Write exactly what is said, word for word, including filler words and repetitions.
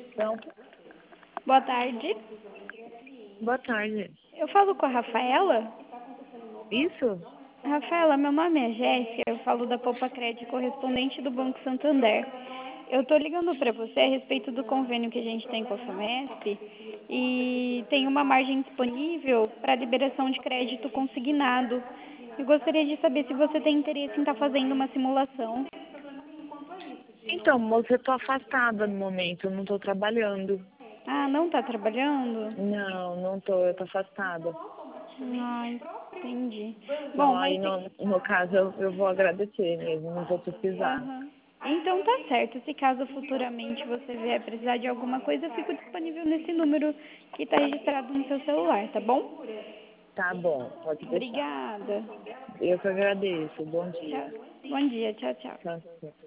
Então, Boa tarde. boa tarde. Eu falo com a Rafaela? Isso? Rafaela, meu nome é Jéssica, eu falo da Copa Crédito, correspondente do Banco Santander. Eu estou ligando para você a respeito do convênio que a gente tem com a FAMESP e tem uma margem disponível para liberação de crédito consignado. Eu gostaria de saber se você tem interesse em estar fazendo uma simulação. Então, moça, eu tô afastada no momento, eu não tô trabalhando. Ah, não está trabalhando? Não, não tô, eu tô afastada. Ah, entendi. Então, Bom, aí mas no, no caso eu, eu vou agradecer mesmo, não vou precisar. aham. Então tá certo. Se caso futuramente você vier precisar de alguma coisa, eu fico disponível nesse número que está registrado no seu celular, tá bom? Tá bom, pode deixar. Obrigada. Eu que agradeço. Bom dia. Tchau. Bom dia. Tchau, tchau. Tchau, tchau.